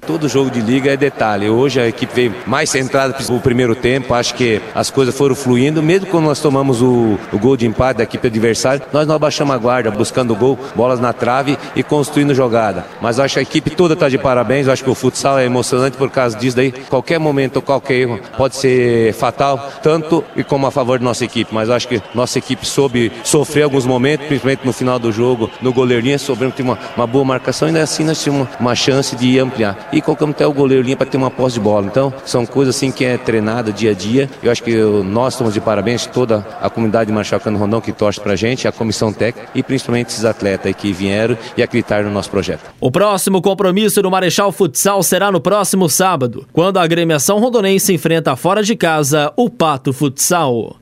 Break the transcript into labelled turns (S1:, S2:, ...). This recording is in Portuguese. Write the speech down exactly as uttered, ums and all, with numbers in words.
S1: Todo jogo de liga é detalhe. Hoje a equipe veio mais centrada no primeiro tempo. Acho que as coisas foram fluindo. Mesmo quando nós tomamos o, o gol de empate da equipe adversária, nós não abaixamos a guarda, buscando o gol, bolas na trave e construindo jogada. Mas acho que a equipe toda está de parabéns. Acho que o futsal é emocionante por causa disso daí. Qualquer momento, qualquer erro pode ser fatal, tanto e como a favor da nossa equipe. Mas acho que nossa equipe soube sofrer alguns momentos, principalmente no final do jogo, no goleirinho, sobrando que uma, uma boa marcação. E ainda assim nós tínhamos uma, uma chance de ampliar. E colocamos até o goleiro linha para ter uma posse de bola. Então, são coisas assim que é treinada dia a dia. Eu acho que nós estamos de parabéns, toda a comunidade de Marechal Cândido Rondon que torce pra gente, a comissão técnica e principalmente esses atletas aí que vieram e acreditaram no nosso projeto.
S2: O próximo compromisso do Marechal Futsal será no próximo sábado, quando a agremiação rondonense enfrenta fora de casa o Pato Futsal.